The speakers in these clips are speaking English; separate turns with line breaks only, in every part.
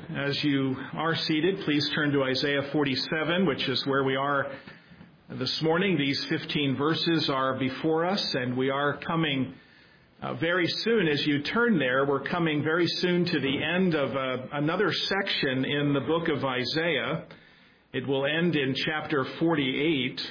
As you are seated, please turn to Isaiah 47, which is where we are this morning. These 15 verses are before us, and we are coming very soon. As you turn there, we're coming very soon to the end of another section in the book of Isaiah. It will end in chapter 48.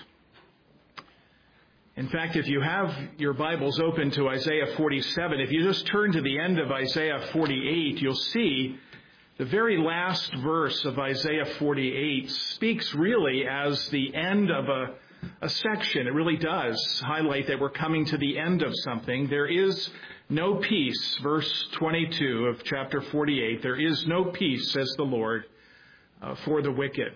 In fact, if you have your Bibles open to Isaiah 47, if you just turn to the end of Isaiah 48, you'll see the very last verse of Isaiah 48 speaks really as the end of a section. It really does highlight that we're coming to the end of something. There is no peace, verse 22 of chapter 48. There is no peace, says the Lord, for the wicked.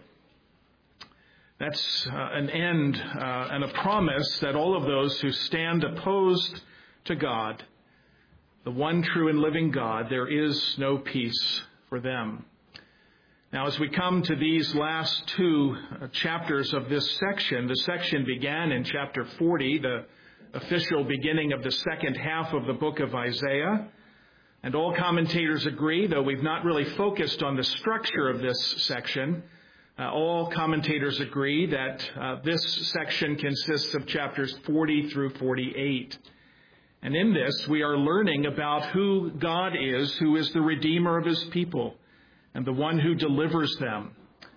That's an end and a promise that all of those who stand opposed to God, the one true and living God, there is no peace for them. Now, as we come to these last two chapters of this section, the section began in chapter 40, the official beginning of the second half of the book of Isaiah. And all commentators agree, though we've not really focused on the structure of this section, all commentators agree that this section consists of chapters 40 through 48. And in this, we are learning about who God is, who is the Redeemer of His people and the one who delivers them.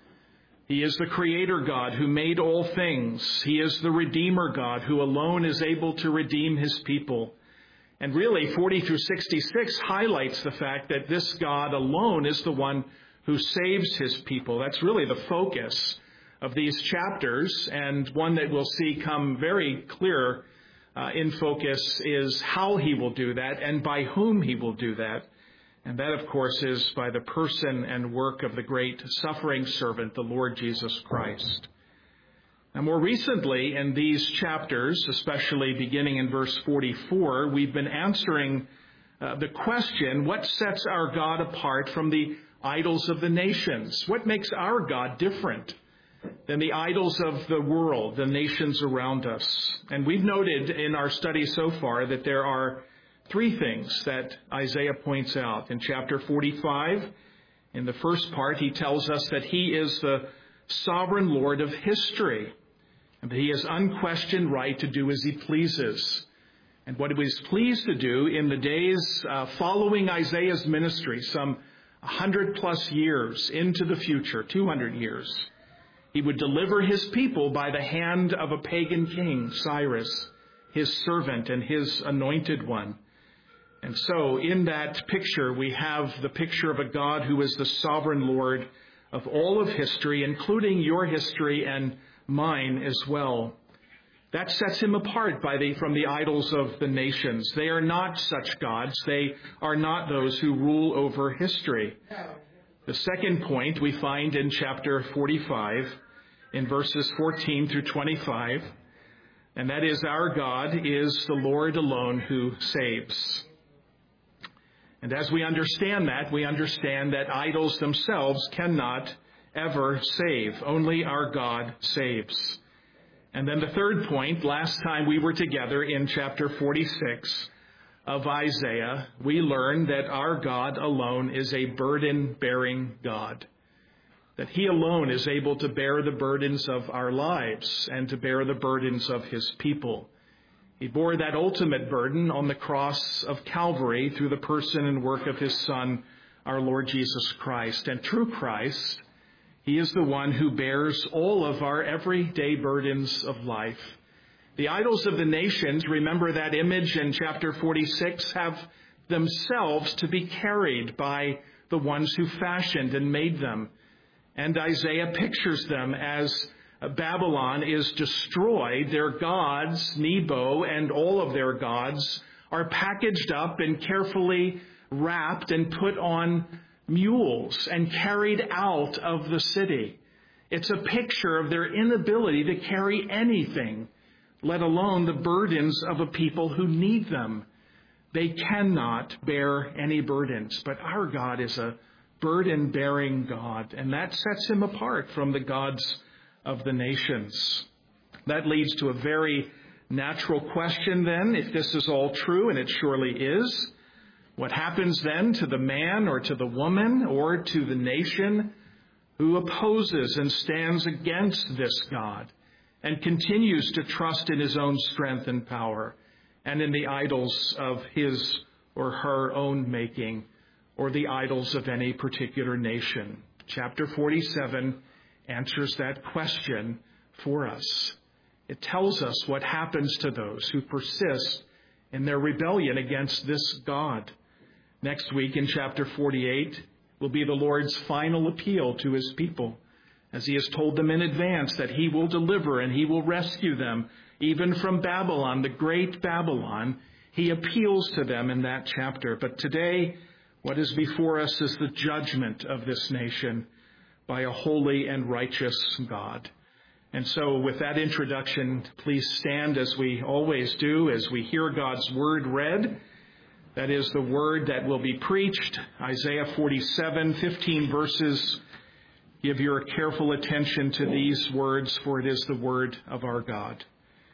He is the Creator God who made all things. He is the Redeemer God who alone is able to redeem His people. And really, 40 through 66 highlights the fact that this God alone is the one who saves His people. That's really the focus of these chapters, and one that we'll see come very clear in focus is how He will do that and by whom He will do that. And that, of course, is by the person and work of the great suffering servant, the Lord Jesus Christ. Now, more recently in these chapters, especially beginning in verse 44, we've been answering the question, what sets our God apart from the idols of the nations? What makes our God different than the idols of the world, the nations around us? And we've noted in our study so far that there are three things that Isaiah points out. In chapter 45, in the first part, he tells us that He is the sovereign Lord of history, and that He has unquestioned right to do as He pleases. And what He was pleased to do in the days following Isaiah's ministry, some 100 plus years into the future, 200 years, He would deliver His people by the hand of a pagan king, Cyrus, His servant and His anointed one. And so in that picture, we have the picture of a God who is the sovereign Lord of all of history, including your history and mine as well. That sets Him apart from the idols of the nations. They are not such gods. They are not those who rule over history. The second point we find in chapter 45, in verses 14 through 25, and that is our God is the Lord alone who saves. And as we understand that idols themselves cannot ever save. Only our God saves. And then the third point, last time we were together in chapter 46 of Isaiah, we learned that our God alone is a burden-bearing God. That He alone is able to bear the burdens of our lives and to bear the burdens of His people. He bore that ultimate burden on the cross of Calvary through the person and work of His Son, our Lord Jesus Christ. And through Christ, He is the one who bears all of our everyday burdens of life. The idols of the nations, remember that image in chapter 46, have themselves to be carried by the ones who fashioned and made them. And Isaiah pictures them as Babylon is destroyed. Their gods, Nebo and all of their gods, are packaged up and carefully wrapped and put on mules and carried out of the city. It's a picture of their inability to carry anything, let alone the burdens of a people who need them. They cannot bear any burdens, but our God is a burden-bearing God, and that sets Him apart from the gods of the nations. That leads to a very natural question then, if this is all true, and it surely is. What happens then to the man or to the woman or to the nation who opposes and stands against this God and continues to trust in his own strength and power and in the idols of his or her own making or the idols of any particular nation? Chapter 47 answers that question for us. It tells us what happens to those who persist in their rebellion against this God. Next week in chapter 48 will be the Lord's final appeal to his people, as he has told them in advance that he will deliver and he will rescue them even from Babylon, the great Babylon. He appeals to them in that chapter. But today, what is before us is the judgment of this nation by a holy and righteous God. And so with that introduction, please stand as we always do as we hear God's word read. That is the word that will be preached. Isaiah 47, 15 verses. Give your careful attention to these words, for it is the word of our God.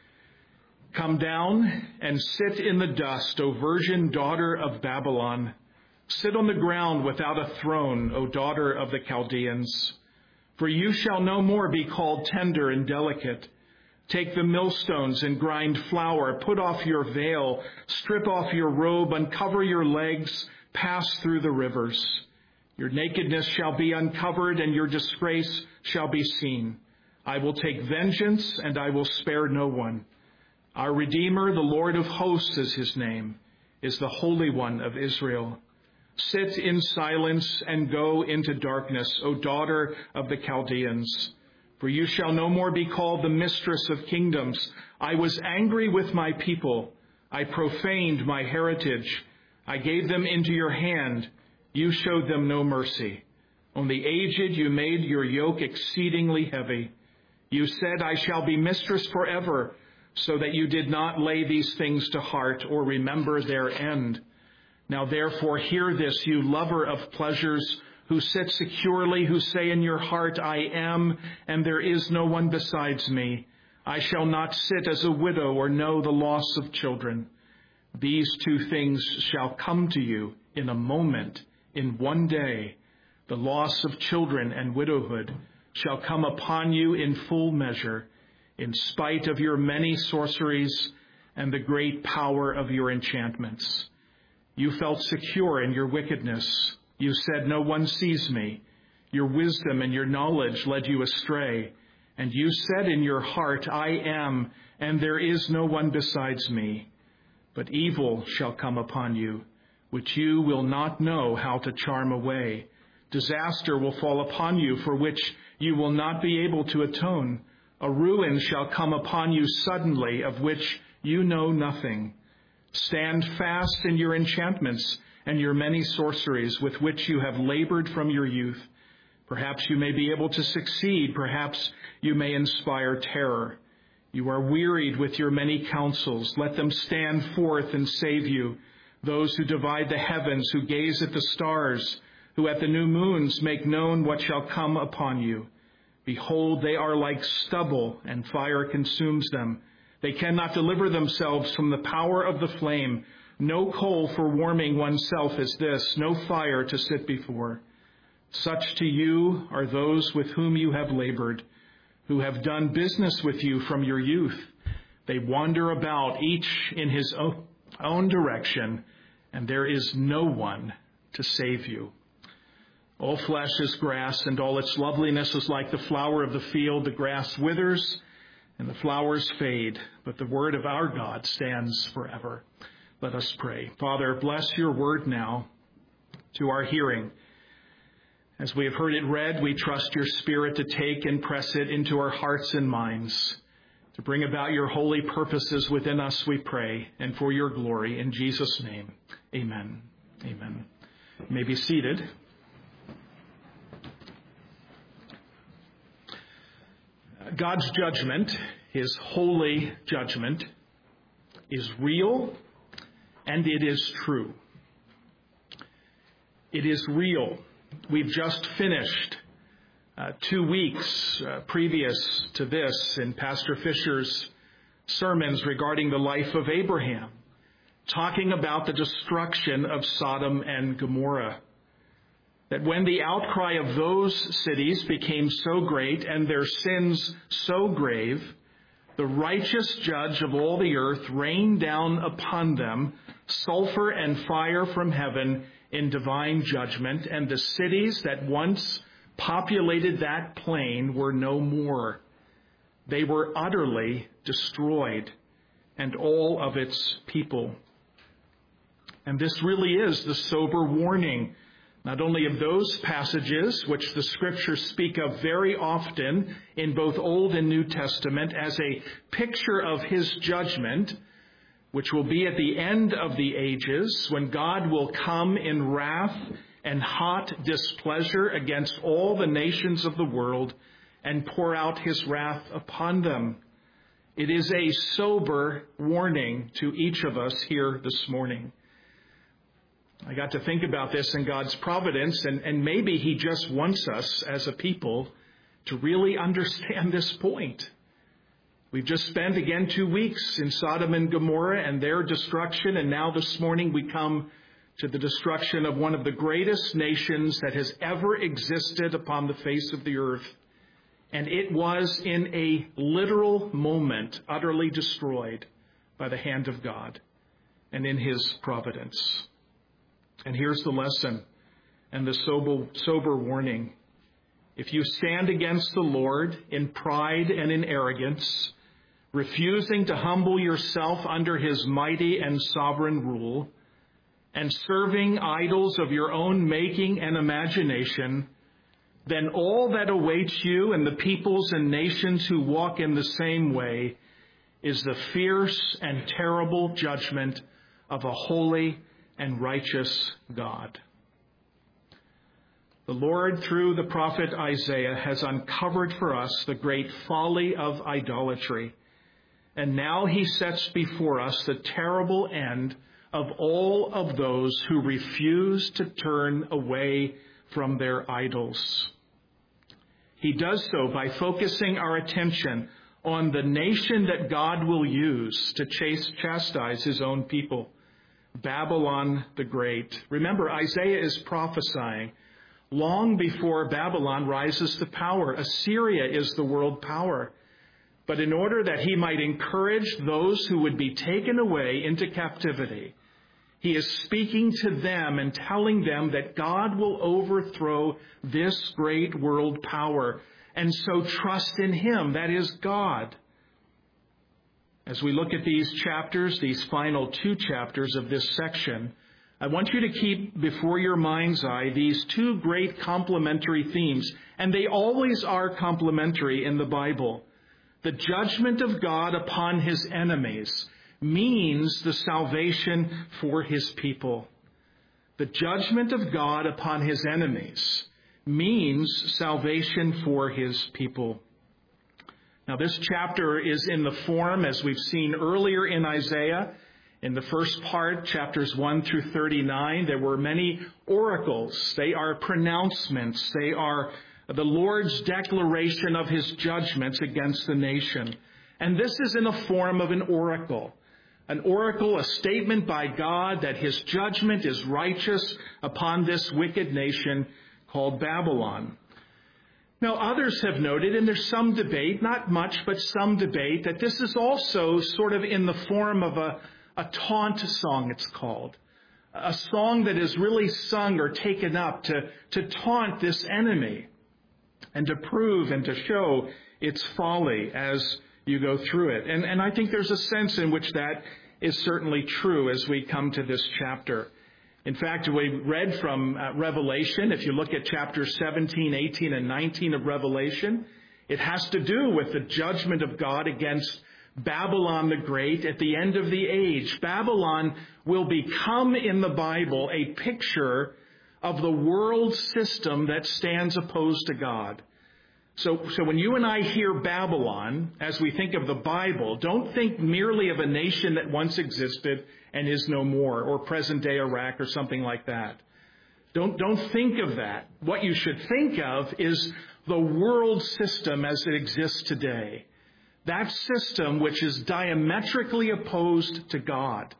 Come down and sit in the dust, O virgin daughter of Babylon. Sit on the ground without a throne, O daughter of the Chaldeans. For you shall no more be called tender and delicate. Take the millstones and grind flour. Put off your veil. Strip off your robe. Uncover your legs. Pass through the rivers. Your nakedness shall be uncovered, and your disgrace shall be seen. I will take vengeance, and I will spare no one. Our Redeemer, the Lord of hosts is his name, is the Holy One of Israel. Sit in silence and go into darkness, O daughter of the Chaldeans. For you shall no more be called the mistress of kingdoms. I was angry with my people. I profaned my heritage. I gave them into your hand. You showed them no mercy. On the aged you made your yoke exceedingly heavy. You said, I shall be mistress forever, so that you did not lay these things to heart or remember their end. Now therefore hear this, you lover of pleasures, who sit securely, who say in your heart, I am, and there is no one besides me. I shall not sit as a widow or know the loss of children. These two things shall come to you in a moment, in one day. The loss of children and widowhood shall come upon you in full measure, in spite of your many sorceries and the great power of your enchantments. You felt secure in your wickedness. You said, no one sees me. Your wisdom and your knowledge led you astray. And you said in your heart, I am, and there is no one besides me. But evil shall come upon you, which you will not know how to charm away. Disaster will fall upon you, for which you will not be able to atone. A ruin shall come upon you suddenly, of which you know nothing. Stand fast in your enchantments and your many sorceries with which you have labored from your youth. Perhaps you may be able to succeed. Perhaps you may inspire terror. You are wearied with your many counsels. Let them stand forth and save you. Those who divide the heavens, who gaze at the stars, who at the new moons make known what shall come upon you. Behold, they are like stubble, and fire consumes them. They cannot deliver themselves from the power of the flame. No coal for warming oneself is this, no fire to sit before. Such to you are those with whom you have labored, who have done business with you from your youth. They wander about, each in his own direction, and there is no one to save you. All flesh is grass, and all its loveliness is like the flower of the field. The grass withers, and the flowers fade, but the word of our God stands forever. Let us pray. Father, bless your word now to our hearing. As we have heard it read, we trust your Spirit to take and press it into our hearts and minds, to bring about your holy purposes within us, we pray, and for your glory. In Jesus' name, amen. Amen. You may be seated. God's judgment, his holy judgment, is real and it is true. It is real. We've just finished 2 weeks previous to this in Pastor Fisher's sermons regarding the life of Abraham. talking about the destruction of Sodom and Gomorrah. That when the outcry of those cities became so great and their sins so grave, the righteous judge of all the earth rained down upon them sulfur and fire from heaven in divine judgment, and the cities that once populated that plain were no more. They were utterly destroyed, and all of its people. And this really is the sober warning, not only of those passages which the Scriptures speak of very often in both Old and New Testament as a picture of His judgment, which will be at the end of the ages when God will come in wrath and hot displeasure against all the nations of the world and pour out His wrath upon them. It is a sober warning to each of us here this morning. I got to think about this in God's providence, and maybe He just wants us as a people to really understand this point. We've just spent, again, 2 weeks in Sodom and Gomorrah and their destruction, and now this morning we come to the destruction of one of the greatest nations that has ever existed upon the face of the earth. And it was in a literal moment utterly destroyed by the hand of God and in His providence. And here's the lesson and the sober warning. If you stand against the Lord in pride and in arrogance, refusing to humble yourself under His mighty and sovereign rule, and serving idols of your own making and imagination, then all that awaits you and the peoples and nations who walk in the same way is the fierce and terrible judgment of a holy and righteous God. The Lord, through the prophet Isaiah, has uncovered for us the great folly of idolatry. And now He sets before us the terrible end of all of those who refuse to turn away from their idols. He does so by focusing our attention on the nation that God will use to chastise His own people, Babylon the Great. Remember, Isaiah is prophesying long before Babylon rises to power. Assyria is the world power. But in order that he might encourage those who would be taken away into captivity, he is speaking to them and telling them that God will overthrow this great world power. And so trust in Him, that is God. As we look at these chapters, these final 2 chapters of this section, I want you to keep before your mind's eye these 2 great complementary themes, and they always are complementary in the Bible. The judgment of God upon His enemies means the salvation for His people. The judgment of God upon His enemies means salvation for His people. Now, this chapter is in the form, as we've seen earlier in Isaiah. In the first part, chapters 1 through 39, there were many oracles. They are pronouncements. They are the Lord's declaration of His judgments against the nation. And this is in the form of an oracle. An oracle, a statement by God that His judgment is righteous upon this wicked nation called Babylon. Now, others have noted, and there's some debate, not much, but some debate, that this is also sort of in the form of a taunt song, it's called. A song that is really sung or taken up to taunt this enemy and to prove and to show its folly as you go through it. And I think there's a sense in which that is certainly true as we come to this chapter. In fact, we read from Revelation. If you look at chapters 17, 18, and 19 of Revelation, it has to do with the judgment of God against Babylon the Great at the end of the age. Babylon will become in the Bible a picture of the world system that stands opposed to God. So when you and I hear Babylon, as we think of the Bible, don't think merely of a nation that once existed and is no more, or present-day Iraq or something like that. Don't think of that. What you should think of is the world system as it exists today. That system which is diametrically opposed to God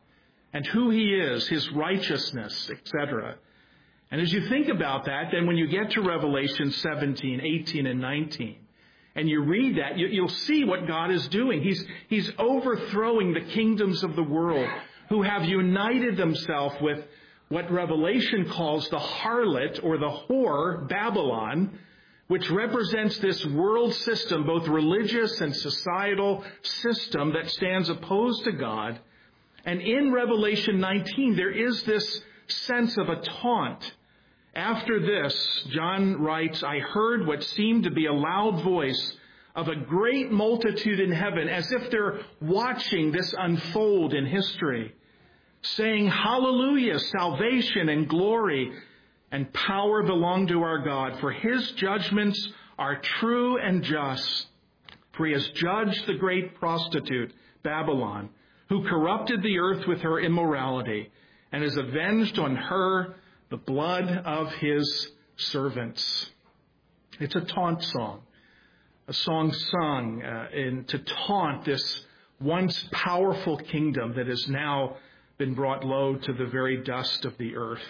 and who he is, his righteousness, etc. And as you think about that, then when you get to Revelation 17, 18, and 19, and you read that, you'll see what God is doing. He's overthrowing the kingdoms of the world who have united themselves with what Revelation calls the harlot or the whore, Babylon, which represents this world system, both religious and societal system that stands opposed to God. And in Revelation 19, there is this sense of a taunt. After this, John writes, I heard what seemed to be a loud voice of a great multitude in heaven, as if they're watching this unfold in history, saying, Hallelujah, salvation and glory and power belong to our God, for his judgments are true and just. For he has judged the great prostitute, Babylon, who corrupted the earth with her immorality, and has avenged on her the blood of his servants. It's a taunt song, a song sung to taunt this once powerful kingdom that has now been brought low to the very dust of the earth.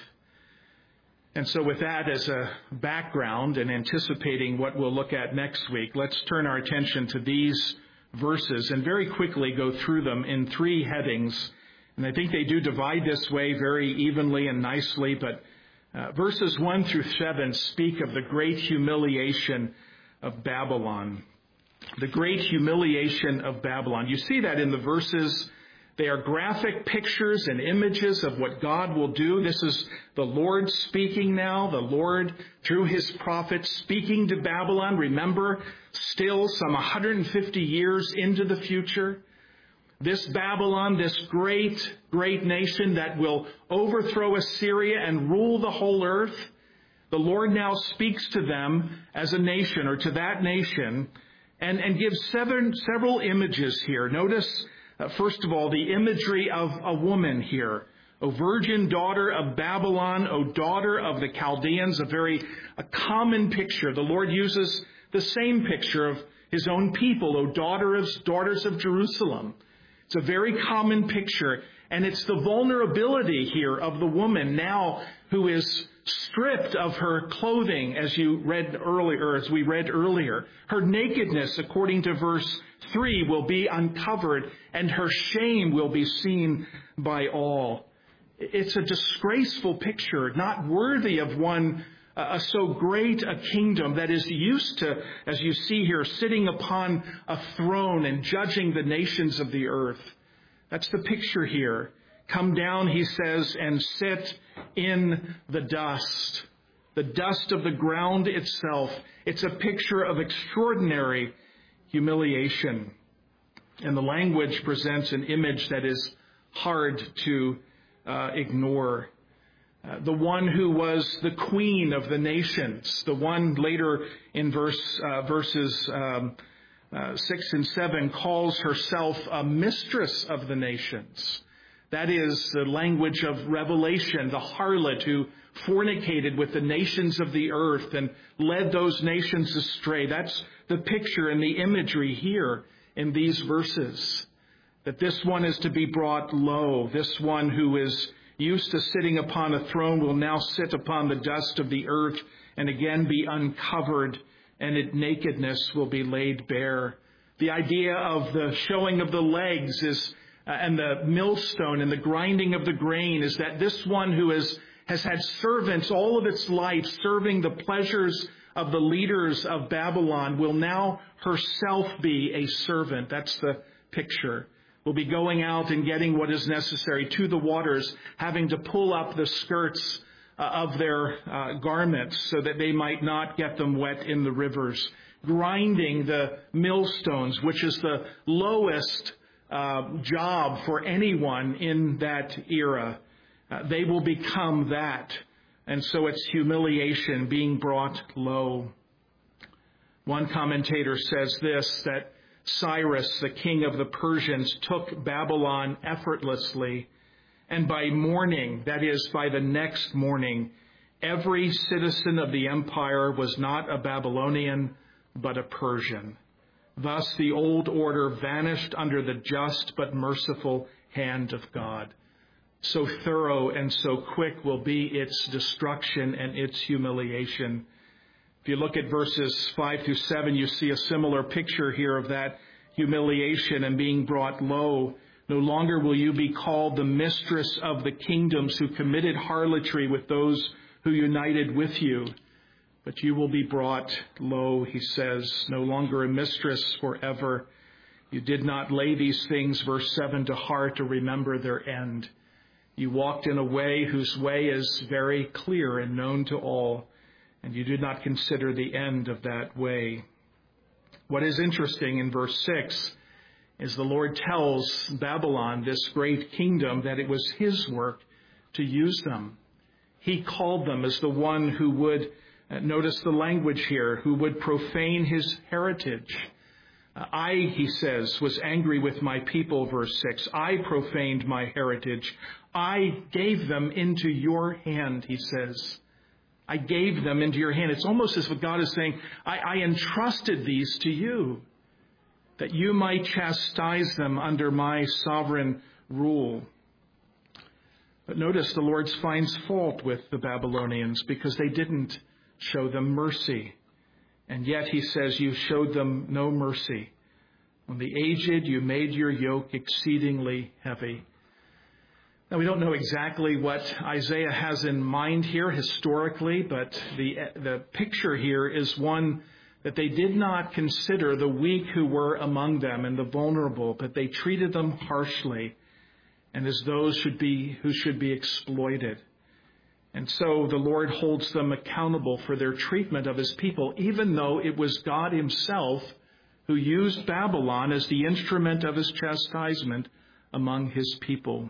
And so with that as a background and anticipating what we'll look at next week, let's turn our attention to these verses and very quickly go through them in three headings. And I think they do divide this way very evenly and nicely, but verses 1 through 7 speak of the great humiliation of Babylon. The great humiliation of Babylon. You see that in the verses. They are graphic pictures and images of what God will do. This is the Lord speaking now, the Lord through his prophet speaking to Babylon. Remember, still some 150 years into the future. This Babylon, this great, great nation that will overthrow Assyria and rule the whole earth. The Lord now speaks to them as a nation, or to that nation, and gives several images here. Notice, first of all, the imagery of a woman here. O virgin daughter of Babylon, O daughter of the Chaldeans, a common picture. The Lord uses the same picture of his own people, O daughters of Jerusalem. It's a very common picture, and it's the vulnerability here of the woman now who is stripped of her clothing, as we read earlier. Her nakedness, according to verse 3, will be uncovered, and her shame will be seen by all. It's a disgraceful picture, not worthy of one so great a kingdom that is used to, as you see here, sitting upon a throne and judging the nations of the earth. That's the picture here. Come down, he says, and sit in the dust of the ground itself. It's a picture of extraordinary humiliation. And the language presents an image that is hard to ignore. The one who was the queen of the nations, the one later in verses 6 and 7 calls herself a mistress of the nations. That is the language of Revelation, the harlot who fornicated with the nations of the earth and led those nations astray. That's the picture and the imagery here in these verses. That this one is to be brought low. This one who is used to sitting upon a throne will now sit upon the dust of the earth and again be uncovered, and its nakedness will be laid bare. The idea of the showing of the legs is and the millstone and the grinding of the grain is that this one who has had servants all of its life serving the pleasures of the leaders of Babylon will now herself be a servant. That's the picture. Will be going out and getting what is necessary to the waters, having to pull up the skirts of their garments so that they might not get them wet in the rivers. Grinding the millstones, which is the lowest job for anyone in that era. They will become that. And so it's humiliation, being brought low. One commentator says this, that Cyrus, the king of the Persians, took Babylon effortlessly, and by morning, that is, by the next morning, every citizen of the empire was not a Babylonian, but a Persian. Thus the old order vanished under the just but merciful hand of God. so thorough and so quick will be its destruction and its humiliation. If you look at verses 5 through 7, you see a similar picture here of that humiliation and being brought low. No longer will you be called the mistress of the kingdoms who committed harlotry with those who united with you, but you will be brought low, he says, no longer a mistress forever. You did not lay these things, verse 7, to heart or remember their end. You walked in a way whose way is very clear and known to all, and you did not consider the end of that way. What is interesting in verse 6 is the Lord tells Babylon, this great kingdom, that it was his work to use them. He called them as the one who would, notice the language here, who would profane his heritage. I, he says, was angry with my people, verse 6. I profaned my heritage. I gave them into your hand, he says. I gave them into your hand. It's almost as if God is saying, I entrusted these to you, that you might chastise them under my sovereign rule. But notice the Lord finds fault with the Babylonians because they didn't show them mercy. And yet he says, you showed them no mercy. On the aged, you made your yoke exceedingly heavy. Now, we don't know exactly what Isaiah has in mind here historically, but the picture here is one that they did not consider the weak who were among them and the vulnerable, but they treated them harshly and as those who should be exploited. And so the Lord holds them accountable for their treatment of his people, even though it was God himself who used Babylon as the instrument of his chastisement among his people.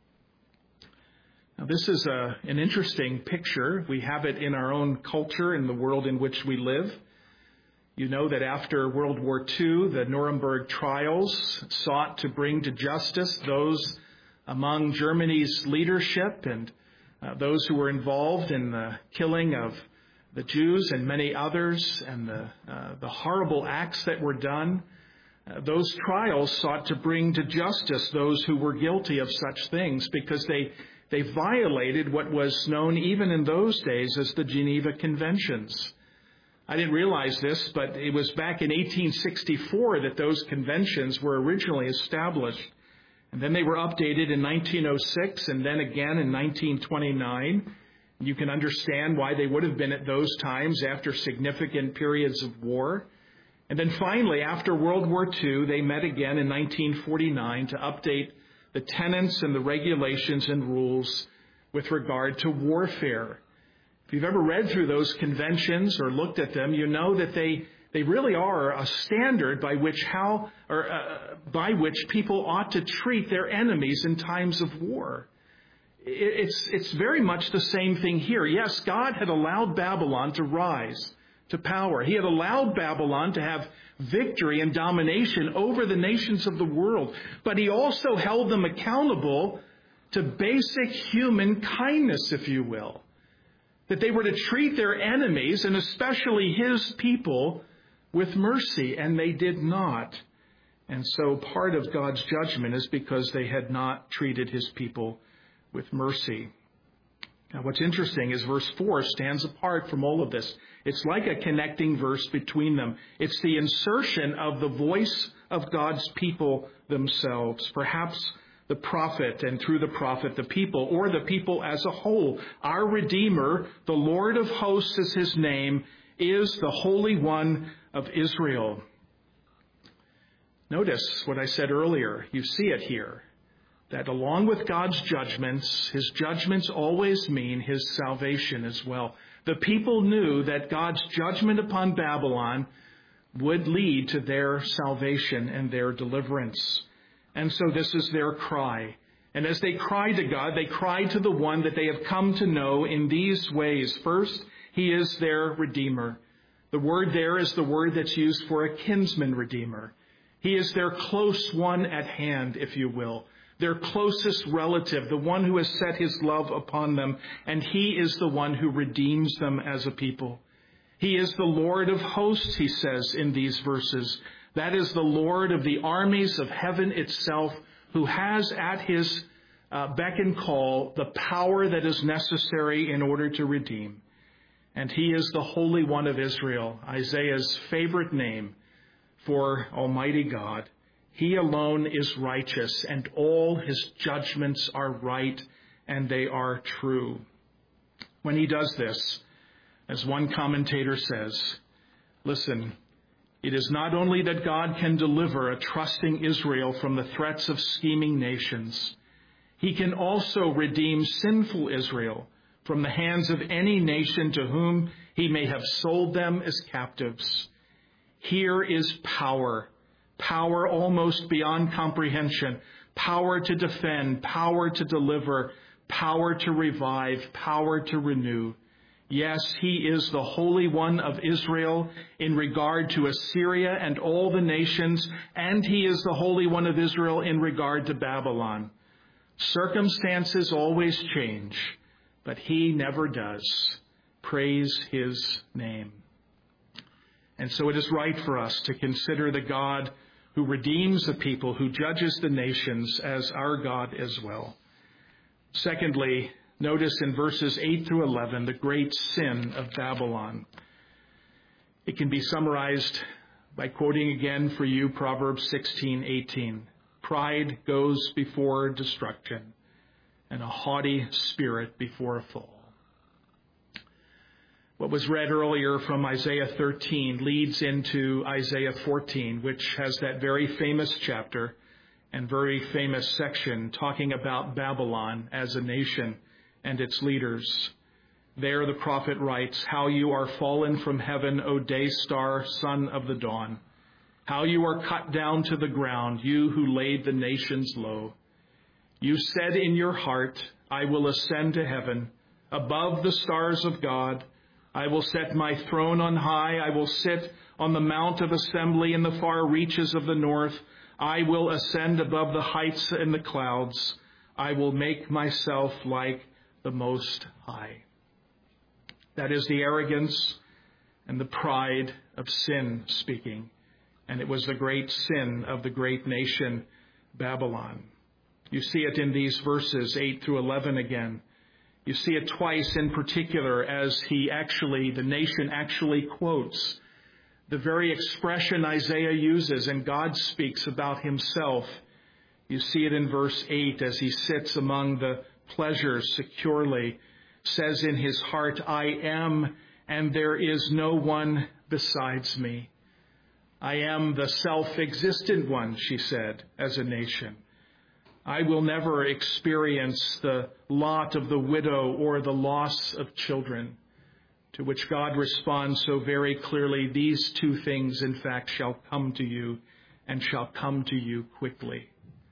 Now, this is an interesting picture. We have it in our own culture, in the world in which we live. You know that after World War II, the Nuremberg trials sought to bring to justice those among Germany's leadership and those who were involved in the killing of the Jews and many others and the horrible acts that were done. Those trials sought to bring to justice those who were guilty of such things because they violated what was known even in those days as the Geneva Conventions. I didn't realize this, but it was back in 1864 that those conventions were originally established. And then they were updated in 1906 and then again in 1929. You can understand why they would have been at those times after significant periods of war. And then finally, after World War II, they met again in 1949 to update the tenets and the regulations and rules with regard to warfare. If you've ever read through those conventions or looked at them, you know that they really are a standard by which people ought to treat their enemies in times of war. It's very much the same thing here. Yes, God had allowed Babylon to rise to power. He had allowed Babylon to have victory and domination over the nations of the world. But he also held them accountable to basic human kindness, if you will. That they were to treat their enemies, and especially his people, with mercy, and they did not. And so part of God's judgment is because they had not treated his people with mercy. Now, what's interesting is verse 4 stands apart from all of this. It's like a connecting verse between them. It's the insertion of the voice of God's people themselves, perhaps the prophet, and through the prophet, the people, or the people as a whole. Our Redeemer, the Lord of hosts is his name, is the Holy One of Israel. Notice what I said earlier. You see it here. That along with God's judgments, his judgments always mean his salvation as well. The people knew that God's judgment upon Babylon would lead to their salvation and their deliverance. And so this is their cry. And as they cry to God, they cry to the one that they have come to know in these ways. First, he is their Redeemer. The word there is the word that's used for a kinsman redeemer. He is their close one at hand, if you will. Their closest relative, the one who has set his love upon them, and he is the one who redeems them as a people. He is the Lord of hosts, he says in these verses. That is the Lord of the armies of heaven itself, who has at his beck and call the power that is necessary in order to redeem. And he is the Holy One of Israel, Isaiah's favorite name for Almighty God. He alone is righteous, and all his judgments are right, and they are true. When he does this, as one commentator says, listen, it is not only that God can deliver a trusting Israel from the threats of scheming nations, he can also redeem sinful Israel from the hands of any nation to whom he may have sold them as captives. Here is power almost beyond comprehension, power to defend, power to deliver, power to revive, power to renew. Yes, he is the Holy One of Israel in regard to Assyria and all the nations, and he is the Holy One of Israel in regard to Babylon. Circumstances always change, but he never does. Praise his name. And so it is right for us to consider the God who redeems the people, who judges the nations, as our God as well. Secondly, notice in verses 8 through 11, the great sin of Babylon. It can be summarized by quoting again for you Proverbs 16:18. Pride goes before destruction, and a haughty spirit before a fall. What was read earlier from Isaiah 13 leads into Isaiah 14, which has that very famous chapter and very famous section talking about Babylon as a nation and its leaders. There the prophet writes, "How you are fallen from heaven, O day star, son of the dawn. How you are cut down to the ground, you who laid the nations low. You said in your heart, I will ascend to heaven, above the stars of God. I will set my throne on high. I will sit on the mount of assembly in the far reaches of the north. I will ascend above the heights and the clouds. I will make myself like the Most High." That is the arrogance and the pride of sin speaking. And it was the great sin of the great nation, Babylon. You see it in these verses 8 through 11 again. You see it twice in particular as the nation actually quotes the very expression Isaiah uses and God speaks about himself. You see it in verse 8 as he sits among the pleasures securely, says in his heart, I am, and there is no one besides me. I am the self-existent one, she said, as a nation. I will never experience the lot of the widow or the loss of children. To which God responds so very clearly, these two things, in fact, shall come to you and shall come to you quickly.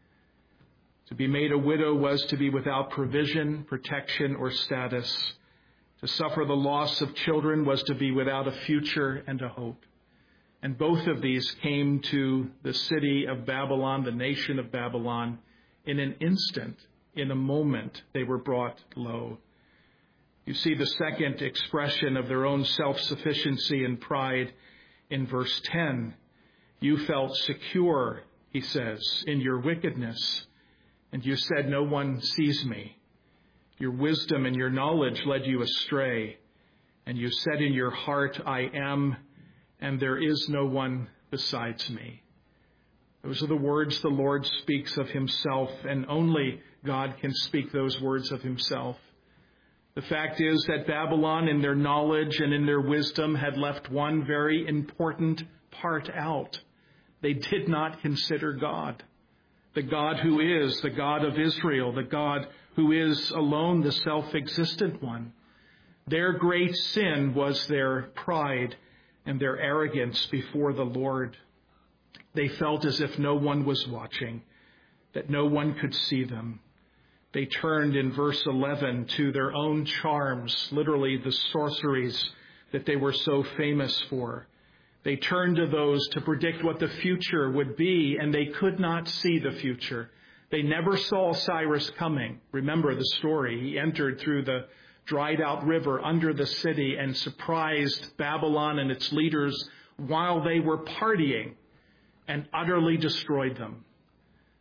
To be made a widow was to be without provision, protection, or status. To suffer the loss of children was to be without a future and a hope. And both of these came to the city of Babylon, the nation of Babylon, in an instant, in a moment, they were brought low. You see the second expression of their own self-sufficiency and pride in verse 10. You felt secure, he says, in your wickedness, and you said, no one sees me. Your wisdom and your knowledge led you astray, and you said in your heart, I am, and there is no one besides me. Those are the words the Lord speaks of himself, and only God can speak those words of himself. The fact is that Babylon, in their knowledge and in their wisdom, had left one very important part out. They did not consider God, the God who is the God of Israel, the God who is alone the self-existent one. Their great sin was their pride and their arrogance before the Lord. They felt as if no one was watching, that no one could see them. They turned in verse 11 to their own charms, literally the sorceries that they were so famous for. They turned to those to predict what the future would be, and they could not see the future. They never saw Cyrus coming. Remember the story. He entered through the dried out river under the city and surprised Babylon and its leaders while they were partying, and utterly destroyed them.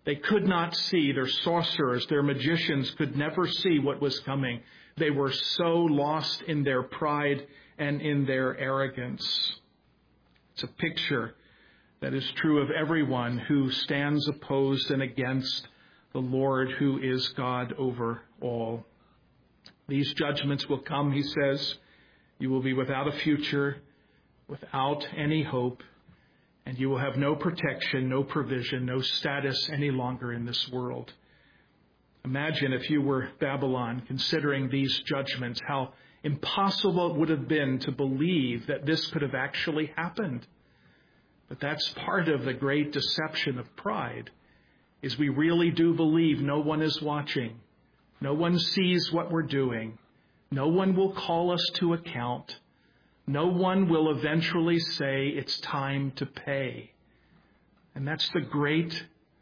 They could not see. Their sorcerers, their magicians could never see what was coming. They were so lost in their pride and in their arrogance. It's a picture that is true of everyone who stands opposed and against the Lord, who is God over all. These judgments will come, he says. You will be without a future, without any hope, and you will have no protection, no provision, no status any longer in this world. Imagine if you were Babylon, considering these judgments, how impossible it would have been to believe that this could have actually happened. But that's part of the great deception of pride, is we really do believe no one is watching. No one sees what we're doing. No one will call us to account. No one will eventually say it's time to pay. And that's the great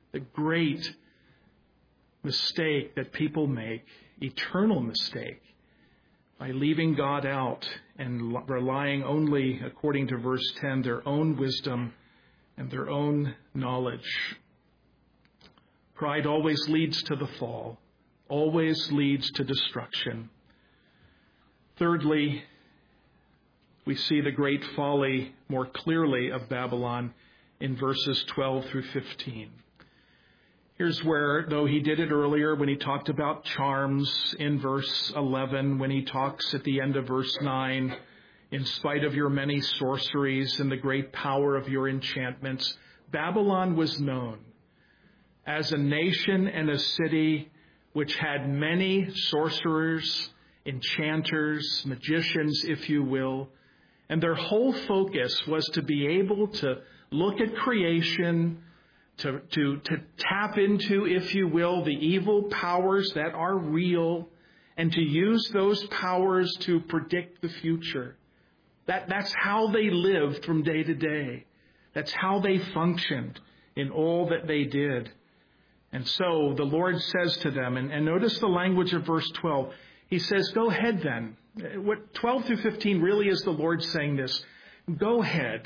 mistake that people make, eternal mistake, by leaving God out and relying only, according to verse 10, their own wisdom and their own knowledge. Pride always leads to the fall, always leads to destruction. Thirdly, we see the great folly more clearly of Babylon in verses 12 through 15. Here's where, though he did it earlier when he talked about charms in verse 11, when he talks at the end of verse 9, in spite of your many sorceries and the great power of your enchantments, Babylon was known as a nation and a city which had many sorcerers, enchanters, magicians, if you will. And their whole focus was to be able to look at creation, to tap into, if you will, the evil powers that are real, and to use those powers to predict the future. That's how they lived from day to day. That's how they functioned in all that they did. And so the Lord says to them, and notice the language of verse 12. He says, go ahead then. What 12 through 15 really is the Lord saying this. Go ahead.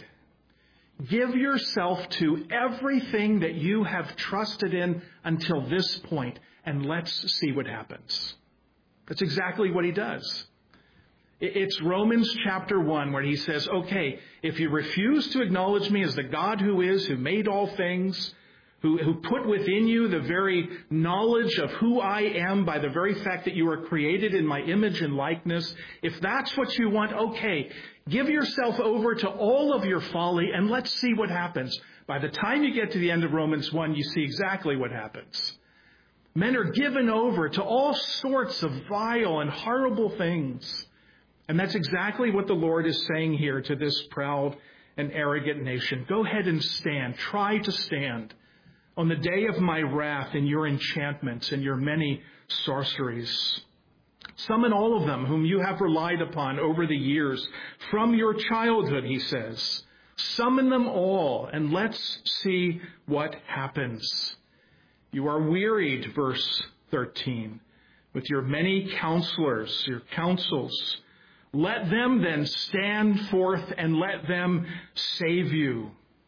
Give yourself to everything that you have trusted in until this point, and let's see what happens. That's exactly what he does. It's Romans chapter 1 where he says, okay, if you refuse to acknowledge me as the God who is, who made all things, who put within you the very knowledge of who I am by the very fact that you are created in my image and likeness, if that's what you want, okay, give yourself over to all of your folly and let's see what happens. By the time you get to the end of Romans 1, you see exactly what happens. Men are given over to all sorts of vile and horrible things. And that's exactly what the Lord is saying here to this proud and arrogant nation. Go ahead and stand. Try to stand on the day of my wrath in your enchantments and your many sorceries. Summon all of them whom you have relied upon over the years, from your childhood, he says. Summon them all, and let's see what happens. You are wearied, verse 13, with your many counselors, your counsels. Let them then stand forth and let them save you.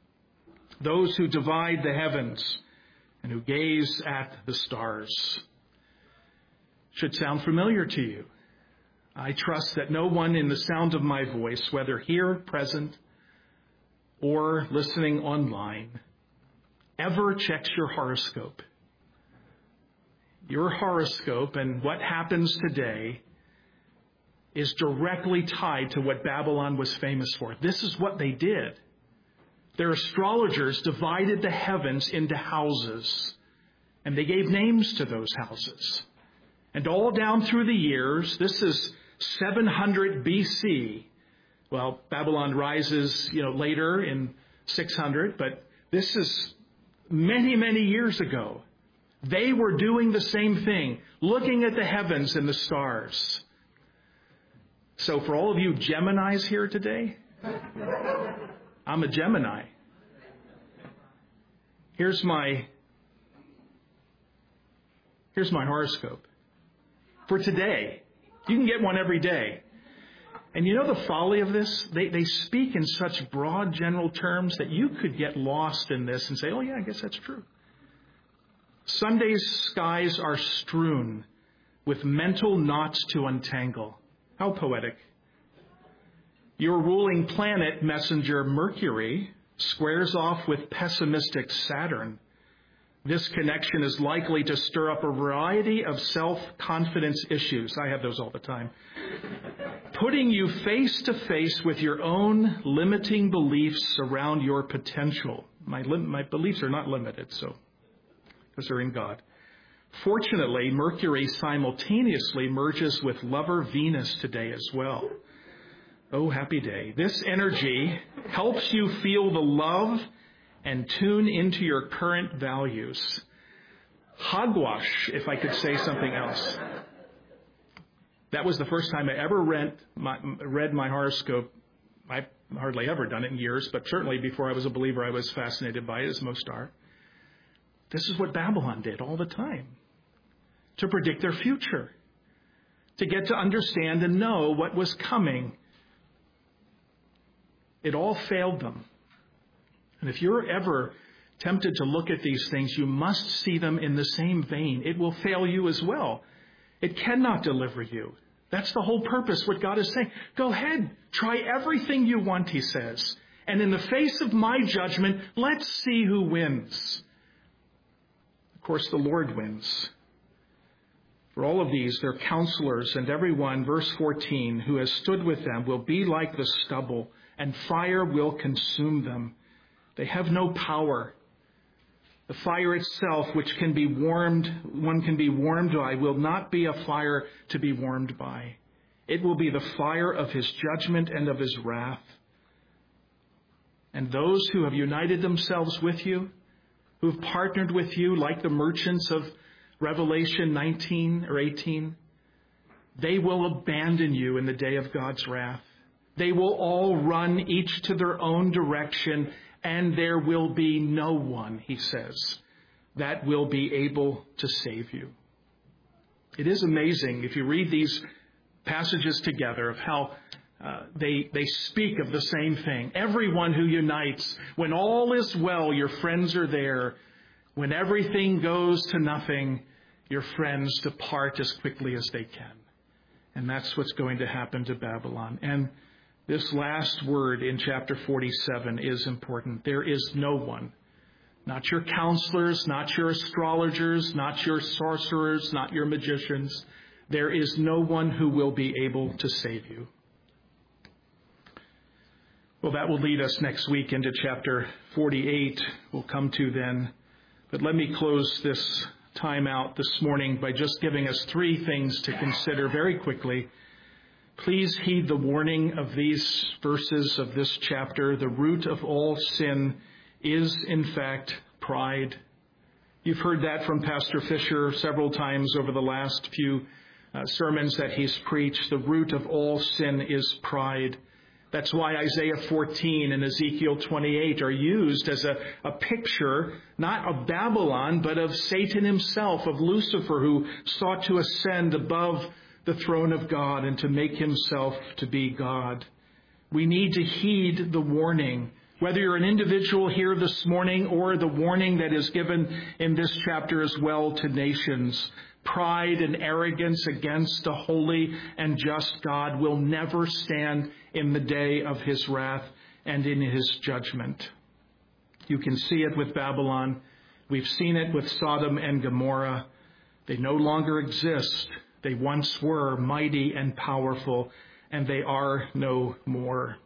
Those who divide the heavens and who gaze at the stars. Should sound familiar to you. I trust that no one in the sound of my voice, whether here present or listening online, ever checks your horoscope. Your horoscope and what happens today is directly tied to what Babylon was famous for. This is what they did. Their astrologers divided the heavens into houses, and they gave names to those houses. And all down through the years, this is 700 BC. Well, Babylon rises, later in 600, but this is many, many years ago. They were doing the same thing, looking at the heavens and the stars. So for all of you Geminis here today, I'm a Gemini. Here's my horoscope for today. You can get one every day. And you know the folly of this? They speak in such broad general terms that you could get lost in this and say, oh yeah, I guess that's true. Sunday's skies are strewn with mental knots to untangle. How poetic. Your ruling planet, messenger Mercury, squares off with pessimistic Saturn. This connection is likely to stir up a variety of self-confidence issues. I have those all the time. Putting you face to face with your own limiting beliefs around your potential. My beliefs are not limited, because they're in God. Fortunately, Mercury simultaneously merges with lover Venus today as well. Oh, happy day. This energy helps you feel the love and tune into your current values. Hogwash, if I could say something else. That was the first time I ever read my horoscope. I've hardly ever done it in years, but certainly before I was a believer, I was fascinated by it, as most are. This is what Babylon did all the time, to predict their future, to get to understand and know what was coming. It all failed them. And if you're ever tempted to look at these things, you must see them in the same vein. It will fail you as well. It cannot deliver you. That's the whole purpose, what God is saying. Go ahead, try everything you want, he says. And in the face of my judgment, let's see who wins. Of course, the Lord wins. For all of these, their counselors and everyone, verse 14, who has stood with them will be like the stubble, and fire will consume them. They have no power. The fire itself, which can be warmed, one can be warmed by, will not be a fire to be warmed by. It will be the fire of his judgment and of his wrath. And those who have united themselves with you, who've partnered with you like the merchants of Revelation 19 or 18, they will abandon you in the day of God's wrath. They will all run each to their own direction, and there will be no one, he says, that will be able to save you. It is amazing if you read these passages together of how they speak of the same thing. Everyone who unites, when all is well, your friends are there. When everything goes to nothing, your friends depart as quickly as they can. And that's what's going to happen to Babylon. And this last word in chapter 47 is important. There is no one, not your counselors, not your astrologers, not your sorcerers, not your magicians. There is no one who will be able to save you. Well, that will lead us next week into chapter 48. We'll come to then. But let me close this time out this morning by just giving us three things to consider very quickly. Please heed the warning of these verses of this chapter. The root of all sin is, in fact, pride. You've heard that from Pastor Fisher several times over the last few sermons that he's preached. The root of all sin is pride. That's why Isaiah 14 and Ezekiel 28 are used as a picture, not of Babylon, but of Satan himself, of Lucifer, who sought to ascend above the throne of God and to make himself to be God. We need to heed the warning, whether you're an individual here this morning or the warning that is given in this chapter as well to nations. Pride and arrogance against a holy and just God will never stand in the day of his wrath and in his judgment. You can see it with Babylon. We've seen it with Sodom and Gomorrah. They no longer exist. They once were mighty and powerful, and they are no more.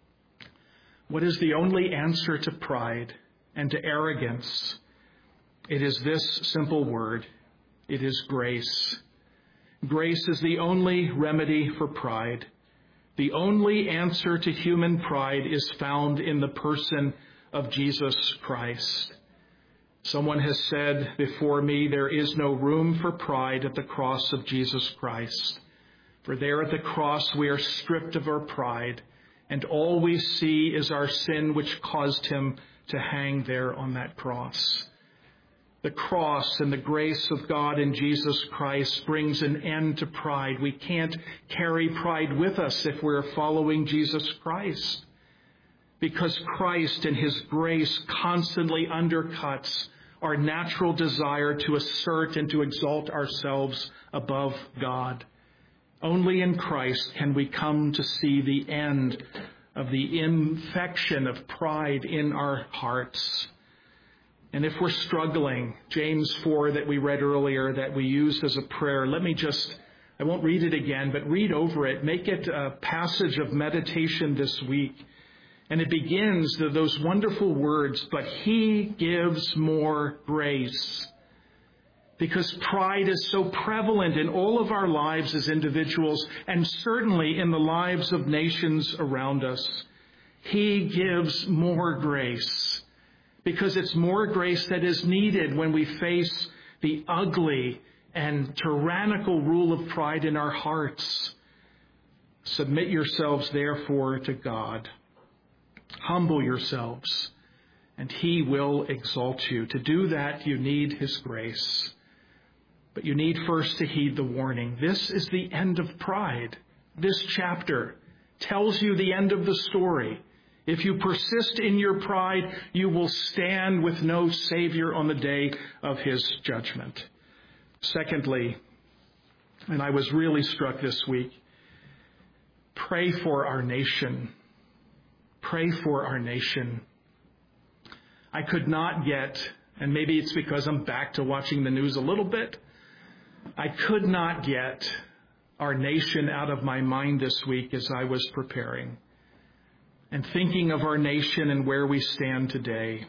What is the only answer to pride and to arrogance? It is this simple word. It is grace. Grace is the only remedy for pride. The only answer to human pride is found in the person of Jesus Christ. Someone has said before me, there is no room for pride at the cross of Jesus Christ. For there at the cross we are stripped of our pride, and all we see is our sin which caused him to hang there on that cross. The cross and the grace of God in Jesus Christ brings an end to pride. We can't carry pride with us if we're following Jesus Christ, because Christ and his grace constantly undercuts our natural desire to assert and to exalt ourselves above God. Only in Christ can we come to see the end of the infection of pride in our hearts. And if we're struggling, James 4 that we read earlier, that we used as a prayer, I won't read it again, but read over it. Make it a passage of meditation this week. And it begins with those wonderful words, but He gives more grace. Because pride is so prevalent in all of our lives as individuals, and certainly in the lives of nations around us. He gives more grace. Because it's more grace that is needed when we face the ugly and tyrannical rule of pride in our hearts. Submit yourselves, therefore, to God. Humble yourselves, and He will exalt you. To do that, you need His grace. But you need first to heed the warning. This is the end of pride. This chapter tells you the end of the story. If you persist in your pride, you will stand with no Savior on the day of His judgment. Secondly, and I was really struck this week, pray for our nation. Pray for our nation. I could not get, and maybe it's because I'm back to watching the news a little bit, I could not get our nation out of my mind this week as I was preparing and thinking of our nation and where we stand today.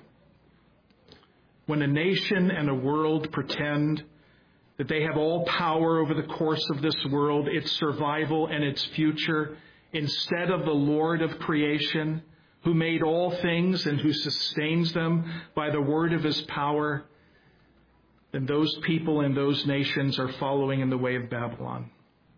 When a nation and a world pretend that they have all power over the course of this world, its survival and its future, instead of the Lord of creation, who made all things and who sustains them by the word of His power, then those people and those nations are following in the way of Babylon.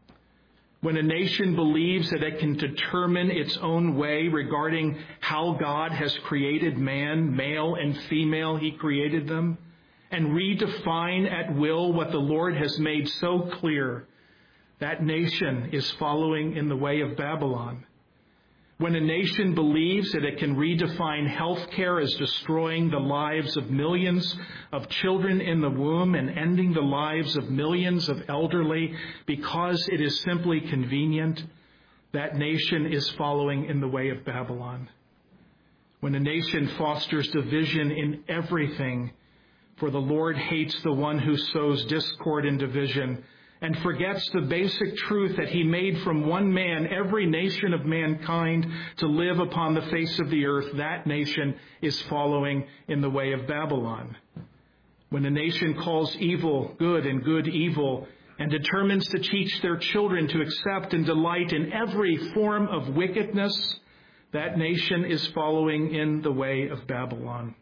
When a nation believes that it can determine its own way regarding how God has created man, male and female, He created them, and redefine at will what the Lord has made so clear, that nation is following in the way of Babylon. When a nation believes that it can redefine health care as destroying the lives of millions of children in the womb and ending the lives of millions of elderly because it is simply convenient, that nation is following in the way of Babylon. When a nation fosters division in everything, for the Lord hates the one who sows discord and division, and forgets the basic truth that He made from one man every nation of mankind to live upon the face of the earth, that nation is following in the way of Babylon. When a nation calls evil good and good evil, and determines to teach their children to accept and delight in every form of wickedness, that nation is following in the way of Babylon.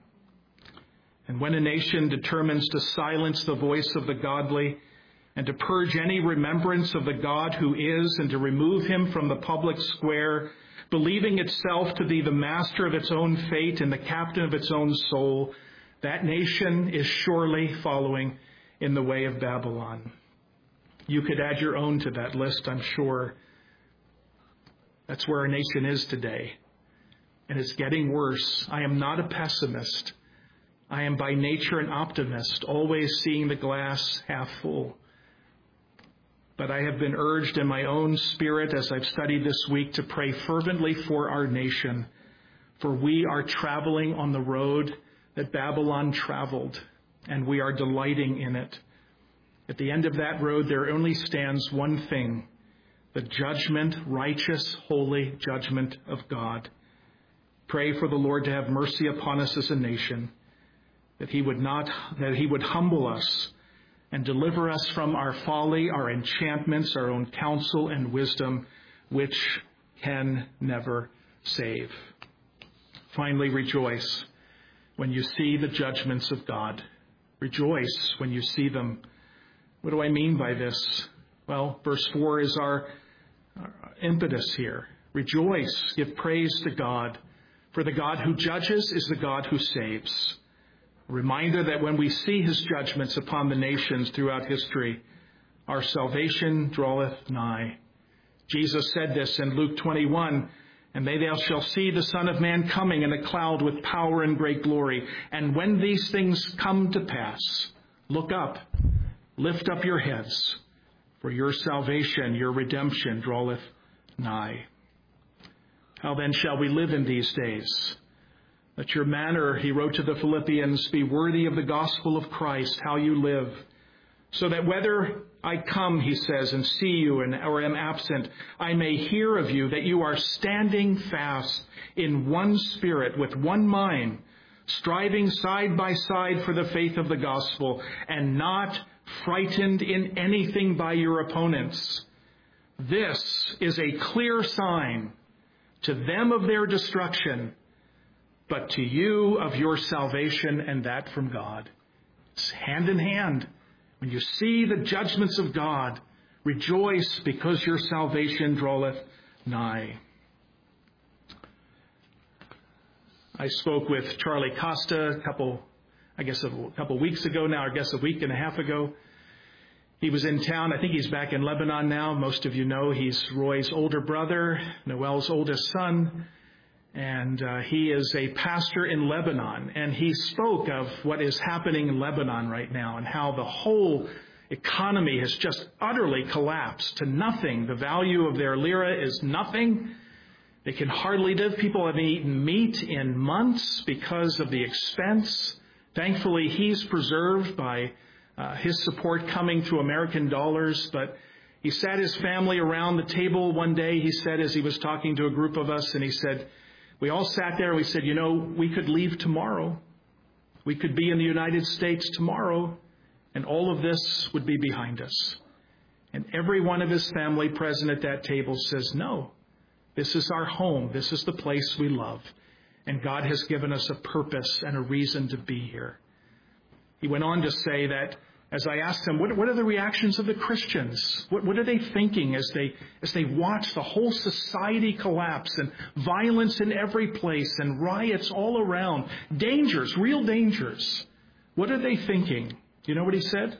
And when a nation determines to silence the voice of the godly, and to purge any remembrance of the God who is, and to remove Him from the public square, believing itself to be the master of its own fate and the captain of its own soul, that nation is surely following in the way of Babylon. You could add your own to that list, I'm sure. That's where our nation is today. And it's getting worse. I am not a pessimist. I am by nature an optimist, always seeing the glass half full. But I have been urged in my own spirit as I've studied this week to pray fervently for our nation, for we are traveling on the road that Babylon traveled, and we are delighting in it. At the end of that road, there only stands one thing, the judgment, righteous, holy judgment of God. Pray for the Lord to have mercy upon us as a nation, that He would humble us and deliver us from our folly, our enchantments, our own counsel and wisdom, which can never save. Finally, rejoice when you see the judgments of God. Rejoice when you see them. What do I mean by this? Well, verse 4 is our impetus here. Rejoice, give praise to God, for the God who judges is the God who saves. A reminder that when we see His judgments upon the nations throughout history, our salvation draweth nigh. Jesus said this in Luke 21, And thou shalt see the Son of Man coming in a cloud with power and great glory. And when these things come to pass, look up, lift up your heads, for your salvation, your redemption draweth nigh. How then shall we live in these days? Let your manner, he wrote to the Philippians, be worthy of the gospel of Christ, how you live, so that whether I come, he says, and see you or am absent, I may hear of you that you are standing fast in one spirit, with one mind, striving side by side for the faith of the gospel, and not frightened in anything by your opponents. This is a clear sign to them of their destruction, but to you of your salvation, and that from God. It's hand in hand. When you see the judgments of God, rejoice because your salvation draweth nigh. I spoke with Charlie Costa a couple weeks ago now, a week and a half ago. He was in town. I think he's back in Lebanon now. Most of you know he's Roy's older brother, Noel's oldest son. And he is a pastor in Lebanon. And he spoke of what is happening in Lebanon right now and how the whole economy has just utterly collapsed to nothing. The value of their lira is nothing. They can hardly live. People haven't eaten meat in months because of the expense. Thankfully, he's preserved by his support coming through American dollars. But he sat his family around the table one day, he said, as he was talking to a group of us, and he said, we all sat there and we said, we could leave tomorrow. We could be in the United States tomorrow, and all of this would be behind us. And every one of his family present at that table says, no, this is our home. This is the place we love. And God has given us a purpose and a reason to be here. He went on to say that, as I asked him, what are the reactions of the Christians? What are they thinking as they watch the whole society collapse and violence in every place and riots all around? Dangers, real dangers. What are they thinking? You know what he said?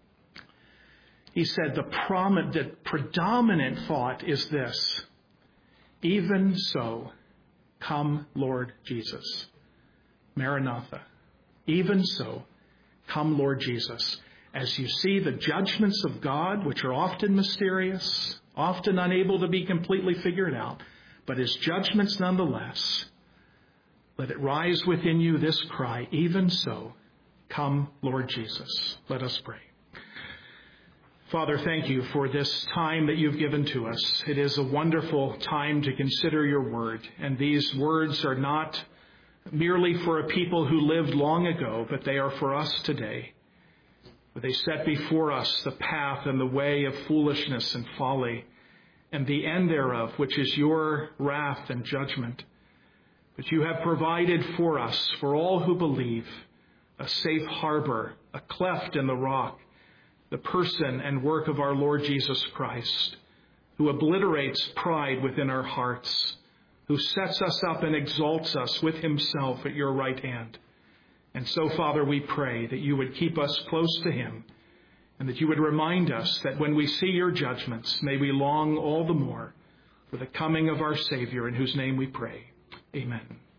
He said the predominant thought is this: even so, come Lord Jesus. Maranatha. Even so, come Lord Jesus. As you see the judgments of God, which are often mysterious, often unable to be completely figured out, but His judgments nonetheless, let it rise within you this cry: even so, come Lord Jesus. Let us pray. Father, thank you for this time that you've given to us. It is a wonderful time to consider your word, and these words are not merely for a people who lived long ago, but they are for us today. They set before us the path and the way of foolishness and folly, and the end thereof, which is your wrath and judgment. But you have provided for us, for all who believe, a safe harbor, a cleft in the rock, the person and work of our Lord Jesus Christ, who obliterates pride within our hearts, who sets us up and exalts us with Himself at your right hand. And so, Father, we pray that you would keep us close to Him, and that you would remind us that when we see your judgments, may we long all the more for the coming of our Savior, in whose name we pray. Amen.